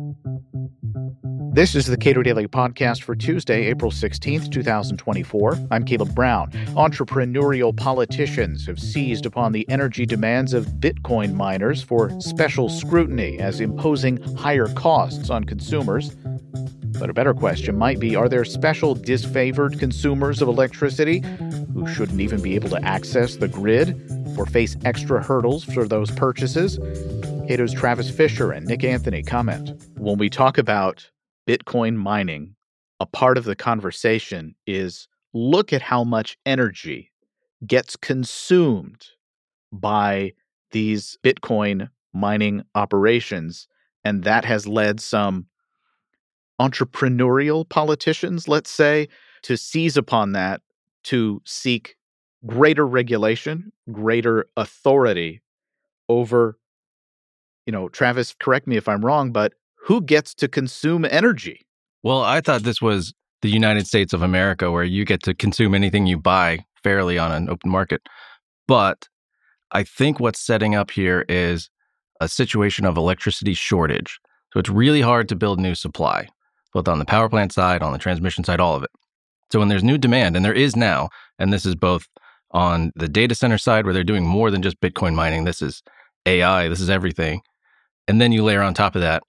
This is the Cato Daily Podcast for Tuesday, April 16th, 2024. I'm Caleb Brown. Entrepreneurial politicians have seized upon the energy demands of Bitcoin miners for special scrutiny as imposing higher costs on consumers. But a better question might be, are there special disfavored consumers of electricity who shouldn't even be able to access the grid or face extra hurdles for those purchases? Cato's Travis Fisher and Nick Anthony comment. When we talk about Bitcoin mining, a part of the conversation is look at how much energy gets consumed by these Bitcoin mining operations, and that has led some entrepreneurial politicians, let's say, to seize upon that to seek greater regulation, greater authority over, Travis, correct me if I'm wrong, but who gets to consume energy? Well, I thought this was the United States of America, where you get to consume anything you buy fairly on an open market. But I think what's setting up here is a situation of electricity shortage. So it's really hard to build new supply, both on the power plant side, on the transmission side, all of it. So when there's new demand, and there is now, and this is both on the data center side, where they're doing more than just Bitcoin mining, this is AI, this is everything. And then you layer on top of that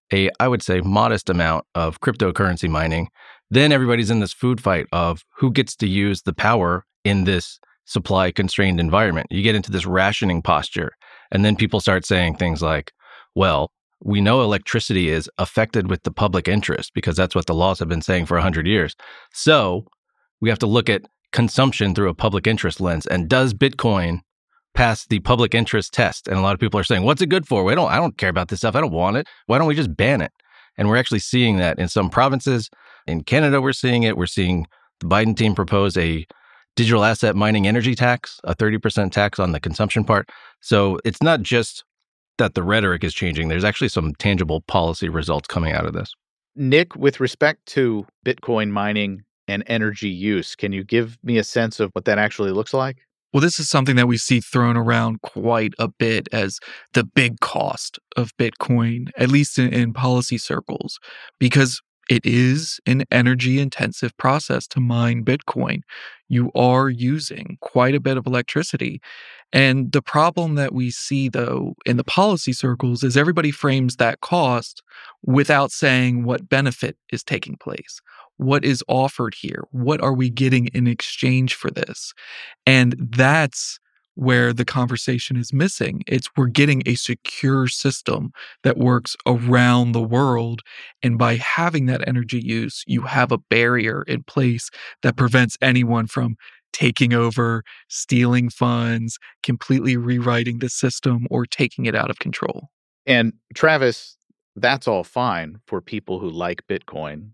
I would say, modest amount of cryptocurrency mining. Then everybody's in this food fight of who gets to use the power in this supply-constrained environment. You get into this rationing posture, and then people start saying things like, well, we know electricity is affected with the public interest because that's what the laws have been saying for 100 years. So we have to look at consumption through a public interest lens. And does Bitcoin pass the public interest test? And a lot of people are saying, what's it good for? I don't care about this stuff. I don't want it. Why don't we just ban it? And we're actually seeing that in some provinces. In Canada, we're seeing it. We're seeing the Biden team propose a digital asset mining energy tax, a 30% tax on the consumption part. So it's not just that the rhetoric is changing. There's actually some tangible policy results coming out of this. Nick, with respect to Bitcoin mining and energy use, can you give me a sense of what that actually looks like? Well, this is something that we see thrown around quite a bit as the big cost of Bitcoin, at least in policy circles, because it is an energy-intensive process to mine Bitcoin. You are using quite a bit of electricity. And the problem that we see, though, in the policy circles is everybody frames that cost without saying what benefit is taking place. What is offered here? What are we getting in exchange for this? And that's where the conversation is missing. We're getting a secure system that works around the world. And by having that energy use, you have a barrier in place that prevents anyone from taking over, stealing funds, completely rewriting the system, or taking it out of control. And Travis, that's all fine for people who like Bitcoin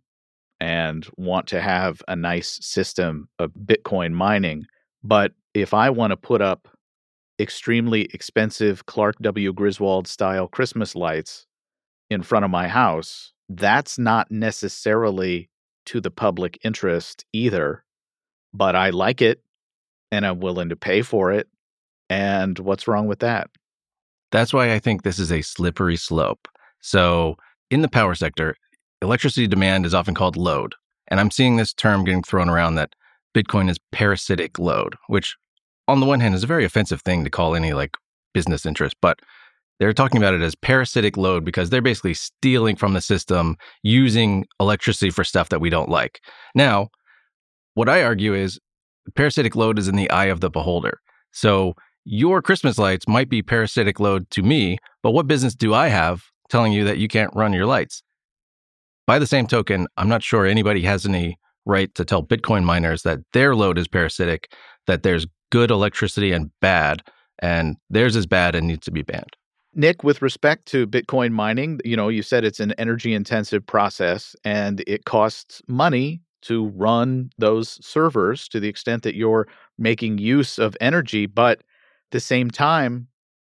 and want to have a nice system of Bitcoin mining. But if I want to put up extremely expensive Clark W. Griswold style Christmas lights in front of my house, that's not necessarily to the public interest either. But I like it and I'm willing to pay for it. And what's wrong with that? That's why I think this is a slippery slope. So in the power sector, electricity demand is often called load. And I'm seeing this term getting thrown around that Bitcoin is parasitic load, which on the one hand is a very offensive thing to call any business interest, but they're talking about it as parasitic load because they're basically stealing from the system, using electricity for stuff that we don't like. Now, what I argue is parasitic load is in the eye of the beholder. So your Christmas lights might be parasitic load to me, but what business do I have telling you that you can't run your lights? By the same token, I'm not sure anybody has any right to tell Bitcoin miners that their load is parasitic, that there's good electricity and bad, and theirs is bad and needs to be banned. Nick, with respect to Bitcoin mining, you said it's an energy-intensive process and it costs money to run those servers to the extent that you're making use of energy. But at the same time,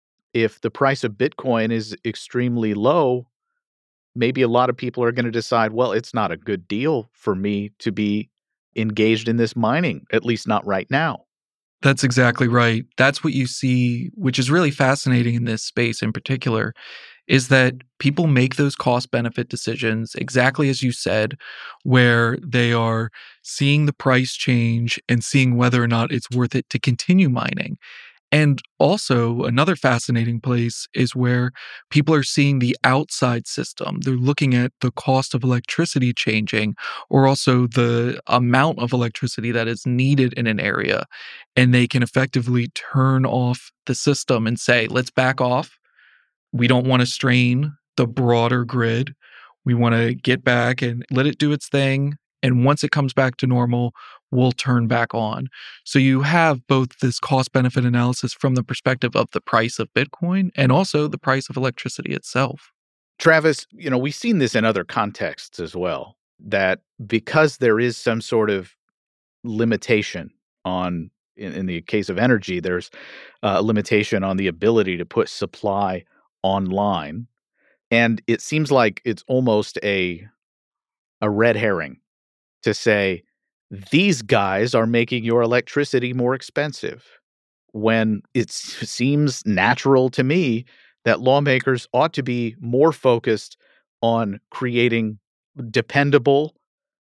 if the price of Bitcoin is extremely low, maybe a lot of people are going to decide, well, it's not a good deal for me to be engaged in this mining, at least not right now. That's exactly right. That's what you see, which is really fascinating in this space in particular, is that people make those cost-benefit decisions, exactly as you said, where they are seeing the price change and seeing whether or not it's worth it to continue mining. And also, another fascinating place is where people are seeing the outside system. They're looking at the cost of electricity changing, or also the amount of electricity that is needed in an area. And they can effectively turn off the system and say, let's back off. We don't want to strain the broader grid. We want to get back and let it do its thing. And once it comes back to normal, we'll turn back on. So you have both this cost benefit analysis from the perspective of the price of Bitcoin and also the price of electricity itself. Travis, we've seen this in other contexts as well, that because there is some sort of limitation on, in the case of energy, there's a limitation on the ability to put supply online. And it seems like it's almost a red herring to say, these guys are making your electricity more expensive, when it seems natural to me that lawmakers ought to be more focused on creating dependable,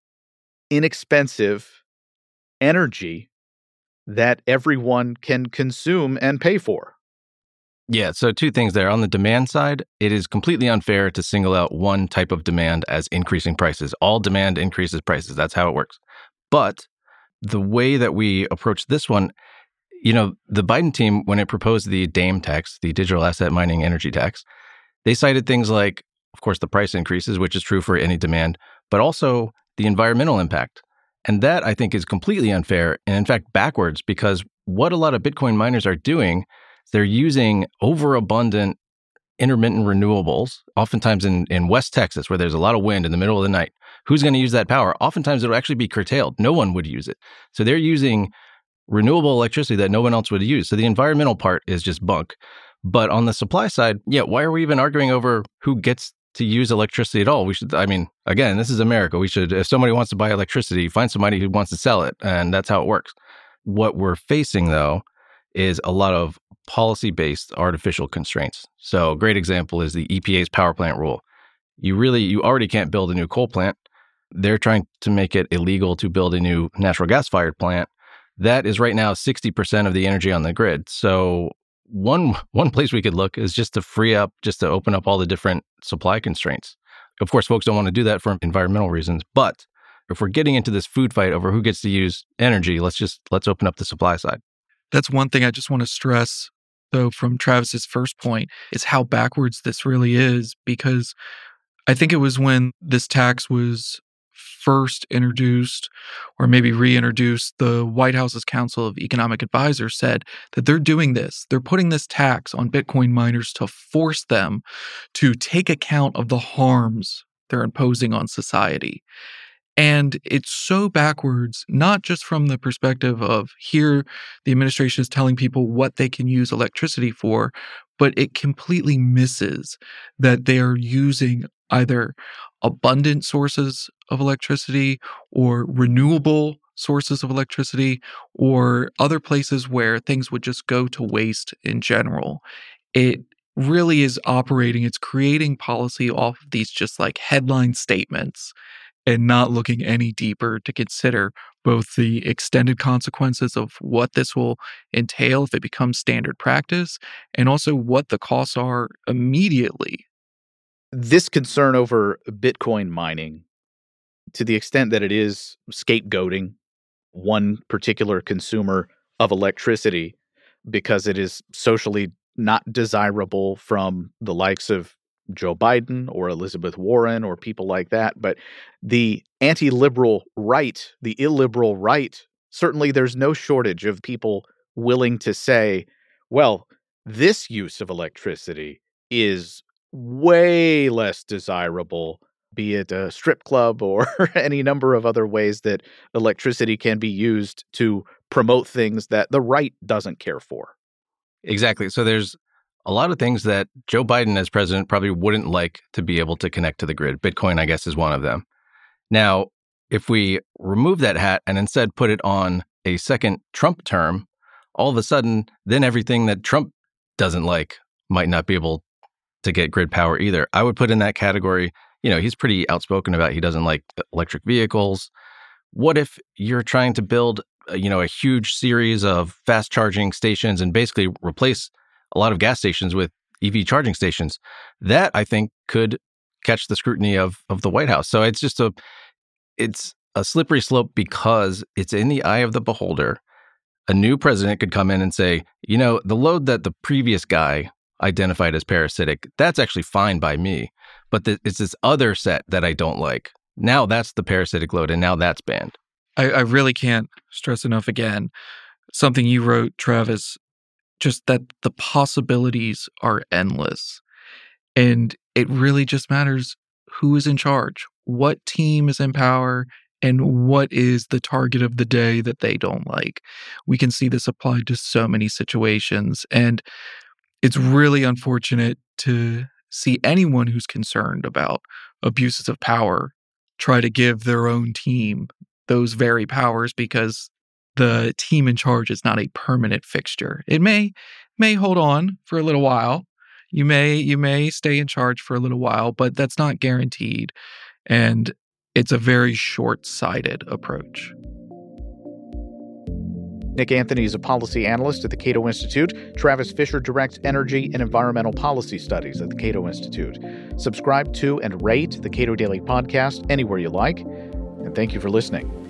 inexpensive energy that everyone can consume and pay for. Yeah, so two things there. On the demand side, it is completely unfair to single out one type of demand as increasing prices. All demand increases prices. That's how it works. But the way that we approach this one, the Biden team, when it proposed the DAME tax, the digital asset mining energy tax, they cited things like, of course, the price increases, which is true for any demand, but also the environmental impact. And that, I think, is completely unfair and, in fact, backwards, because what a lot of Bitcoin miners are doing, they're using overabundant intermittent renewables, oftentimes in West Texas, where there's a lot of wind in the middle of the night. Who's going to use that power? Oftentimes, it'll actually be curtailed. No one would use it. So they're using renewable electricity that no one else would use. So the environmental part is just bunk. But on the supply side, why are we even arguing over who gets to use electricity at all? We should, again, this is America. We should, if somebody wants to buy electricity, find somebody who wants to sell it. And that's how it works. What we're facing, though, is a lot of policy-based artificial constraints. So a great example is the EPA's power plant rule. You already can't build a new coal plant. They're trying to make it illegal to build a new natural gas-fired plant. That is right now 60% of the energy on the grid. So one place we could look is just to open up all the different supply constraints. Of course, folks don't want to do that for environmental reasons, but if we're getting into this food fight over who gets to use energy, let's open up the supply side. That's one thing I just want to stress, though, from Travis's first point, is how backwards this really is, because I think it was when this tax was first introduced, or maybe reintroduced, the White House's Council of Economic Advisors said that they're doing this. They're putting this tax on Bitcoin miners to force them to take account of the harms they're imposing on society. And it's so backwards, not just from the perspective of here, the administration is telling people what they can use electricity for, but it completely misses that they are using either abundant sources of electricity or renewable sources of electricity or other places where things would just go to waste in general. It really is it's creating policy off of these just like headline statements and not looking any deeper to consider both the extended consequences of what this will entail if it becomes standard practice, and also what the costs are immediately. This concern over Bitcoin mining, to the extent that it is scapegoating one particular consumer of electricity because it is socially not desirable from the likes of Joe Biden or Elizabeth Warren or people like that. But the anti-liberal right, the illiberal right, certainly there's no shortage of people willing to say, well, this use of electricity is way less desirable, be it a strip club or any number of other ways that electricity can be used to promote things that the right doesn't care for. Exactly. So there's a lot of things that Joe Biden as president probably wouldn't like to be able to connect to the grid. Bitcoin, I guess, is one of them. Now, if we remove that hat and instead put it on a second Trump term, all of a sudden, then everything that Trump doesn't like might not be able to get grid power either. I would put in that category, he's pretty outspoken about he doesn't like electric vehicles. What if you're trying to build, a huge series of fast charging stations and basically replace a lot of gas stations with EV charging stations? That, I think, could catch the scrutiny of the White House. So it's just it's a slippery slope because it's in the eye of the beholder. A new president could come in and say, the load that the previous guy identified as parasitic, that's actually fine by me. But it's this other set that I don't like. Now that's the parasitic load, and now that's banned. I really can't stress enough again, something you wrote, Travis, just that the possibilities are endless. And it really just matters who is in charge, what team is in power, and what is the target of the day that they don't like. We can see this applied to so many situations. And it's really unfortunate to see anyone who's concerned about abuses of power try to give their own team those very powers, because the team in charge is not a permanent fixture. It may hold on for a little while. You may stay in charge for a little while, but that's not guaranteed. And it's a very short-sighted approach. Nick Anthony is a policy analyst at the Cato Institute. Travis Fisher directs energy and environmental policy studies at the Cato Institute. Subscribe to and rate the Cato Daily Podcast anywhere you like. And thank you for listening.